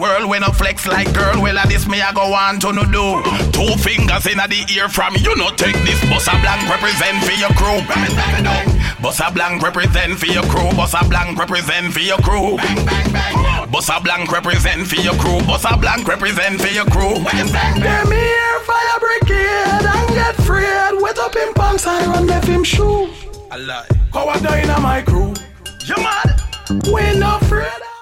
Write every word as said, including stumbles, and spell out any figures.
world when I flex like girl. Well, at this me I go on to no do. Two fingers in the ear from you, no take this. Bossa Blanc represent for your crew. Bossa Blanc represent for your crew. Bossa Blanc represent for your crew. Bossa Blanc represent for your crew. Bossa Blanc represent for your crew. Them here fire brigade and get freed. Wet up in pants and run left him shoe. I lie. How I die in my crew. You mad? We not afraid.